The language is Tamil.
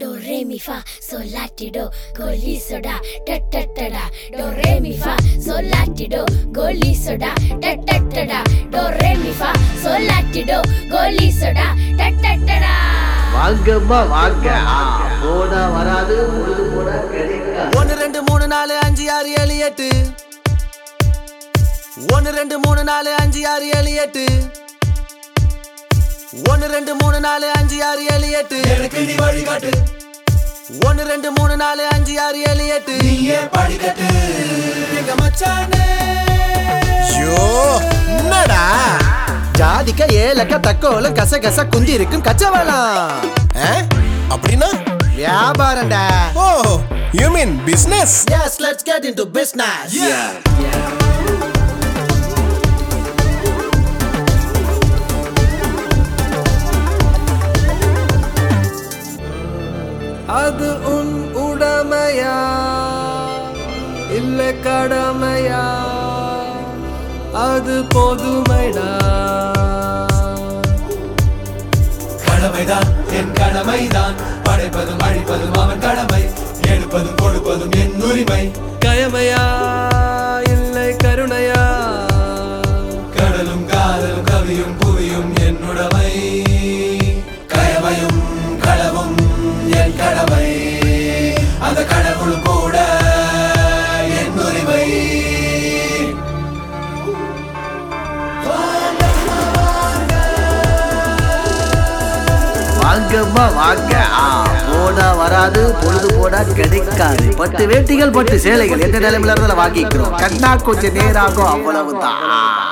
Do re mi fa sol la ti do goli soda ta ta ta da. Do re mi fa sol la ti do goli soda ta ta ta da. Do re mi fa sol la ti do goli soda ta ta ta da. வாங்கம்மா வாங்க போனா வராது பொழுது போனா கிடைக்காது. 1 2 3 4 5 6 7 8 1 2 3 4 5 6 7 8 1 2 3 4 5 6 7 8 எனக்கு நீ வழி காட்டு 1 2 3 4 5 6 7 8 நீயே படிக்கட்டு எங்க மச்சானே யோ என்னடா ஜாதிக்க ஏலக்க தக்கோல கசகச குந்தி இருக்கும் கச்சவளம் அப்படினா வியாபாரம்டா. ஓ you mean business? Yes, let's get into business. அது உன் உடமையா இல்ல கடமையா அது பொதுமைடா. கடமைதான் என் கடமைதான் படைப்பதும் அழிப்பதும் அவன் கடமை எடுப்பதும் கொடுப்பதும் என் உரிமை. கயமையா இல்லை கருணையா கடலும் காதலும் கவியும் புவியும் என் உடைமை. கயமையும் களவும் என் கடமை அந்த கடவுளும் கூட என் உரிமை. வாங்கம்மா வாங்க போனா வராது பொழுது போனா கிடைக்காது. 10 வேட்டிகள் 10 சேலைகள் எந்த நிலைமையில இருந்தாலும் வாங்கிக்கிறோம். கண்ணா கொஞ்சம் நேராகும் அவ்வளவுதான்.